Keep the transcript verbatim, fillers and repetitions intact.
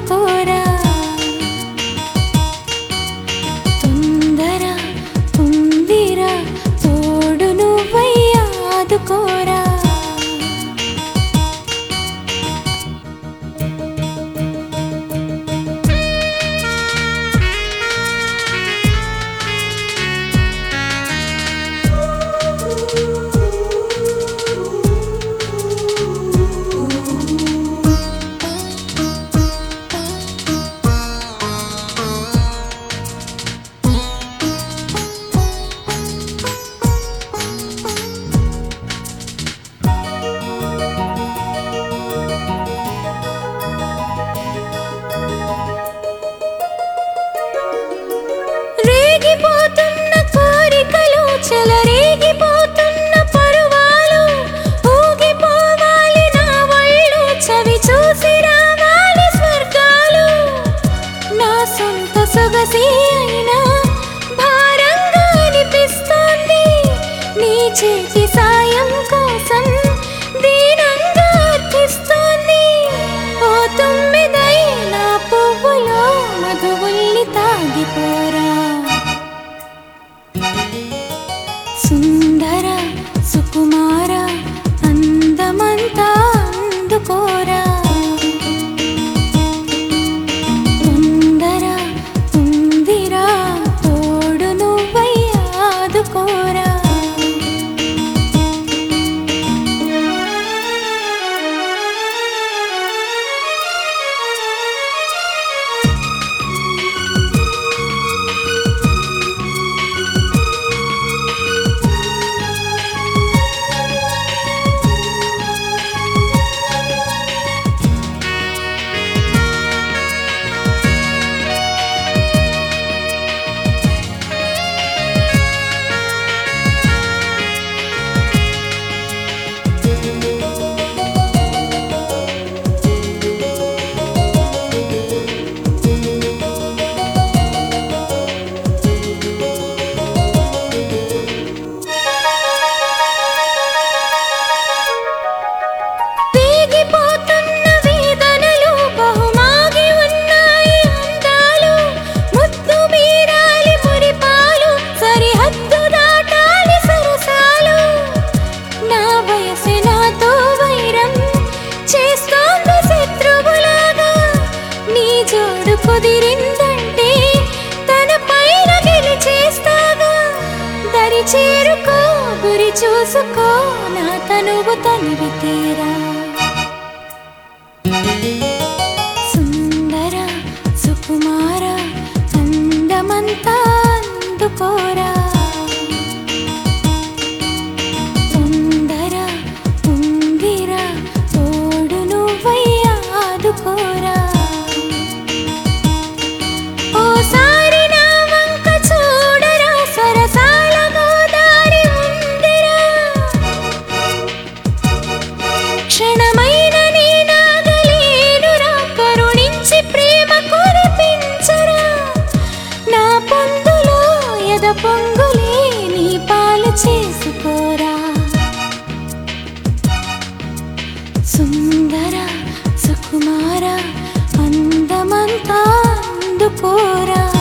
అందుకోరా తొందర ఉందిరా తోడు నువ్వై ఆదుకోరా రేగిపోతున్న కోరికలు చెలరేగిపోతున్న పరువాలు ఊగిపోవాలి నా ఒళ్ళు చవి చూసి రావాలి స్వర్గాలు నా సొంత సొగసి అయినా భారంగా అనిపిస్తోంది నీ చేతి సాయం కోసం దీనంగా అర్థిస్తోంది ఓ తొమ్మిదై నా పువ్వులో మధువుల్ని తాగిపోరా సుందర సుకుమార అందమంతా అందుకోరా తొందర ఉందిరా తోడు నువ్వై ఆదుకోరా కుదిరిందంటే తన పైన గెలిచేస్తాగా దరి చేరుకో గురి చూసుకో నా తనువు తనివి తీరా సుందర సుకుమార అందమంతా అందుకోరా తొందర ఉందిరా తోడు నువ్వై ఆదుకోరా ఓసారి నా వంక చూడరా సరసాల గోదారి ఉందిరా క్షణమైన నీ నాగలేనురా కరుణించి ప్రేమ కురిపించరా నా పొందులో ఎద పొంగులే నీ పాలు చేసుకోరా సుందర సుకుమార అందమంతా అందుకోరా